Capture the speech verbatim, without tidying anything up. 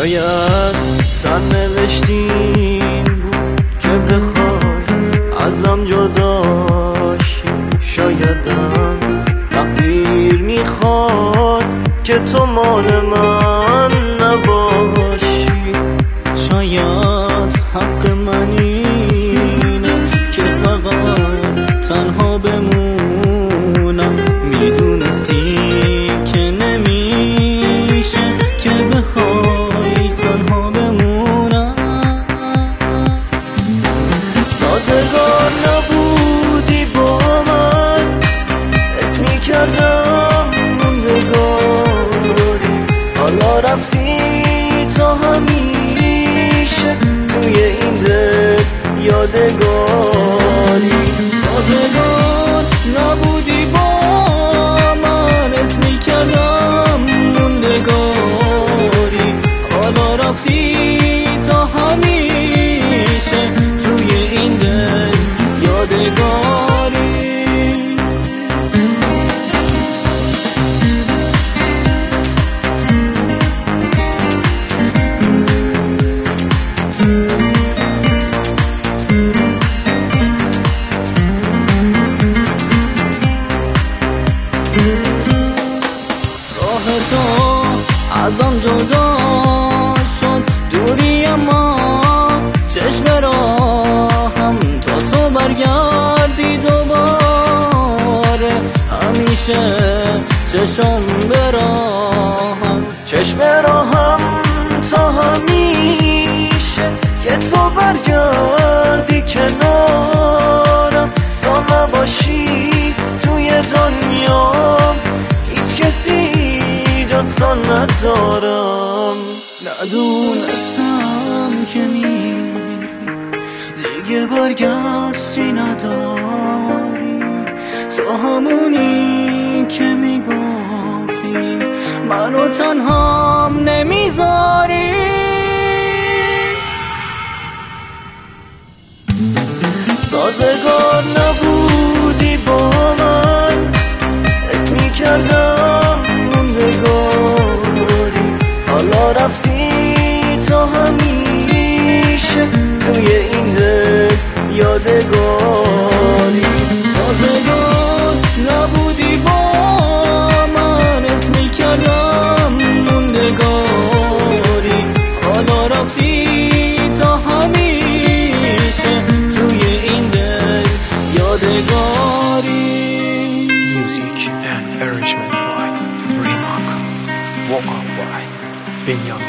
شاید سرنوشتیم بود که بخوای ازم جداشی، شایدم تقدیر میخواست که تو مال من نباشی. شاید حق من اینه که فقط تنها بمونم، میدونستی که نمیشه که بخوای تنها بمونم. سازگار نبودی با من، اسمی کردم موندگاری، حالا رفتی تا همیشه توی این دل یادگاری. سازگار نبودی با من، اسمی کردم موندگاری، حالا رفتی تا همیشه توی این دل یادگاری. راه تو ازم جدا شد، دوری اما چشم راهم تا تو برگردی دوباره. همیشه چشم براهم، چشم راهم تا همیشه که تو برگردی کنارم، تا نباشی توی دنیام هیچ کسی جاسان ندارم. ندونستم که میری دیگه برگشتی نداری، تو همونی که میگفتی منو تنهام نمیذاری. سازگار نبودی با من، اسمی کردم موندگاری، حالا رفتی تا همیشه توی این دل یادگاری. سازگار نبودی با من، اسمی کردم موندگاری، حالا رفتی تا همیشه توی این دل یادگاری. Music and arrangement by Remark. Walk up by Benjamin.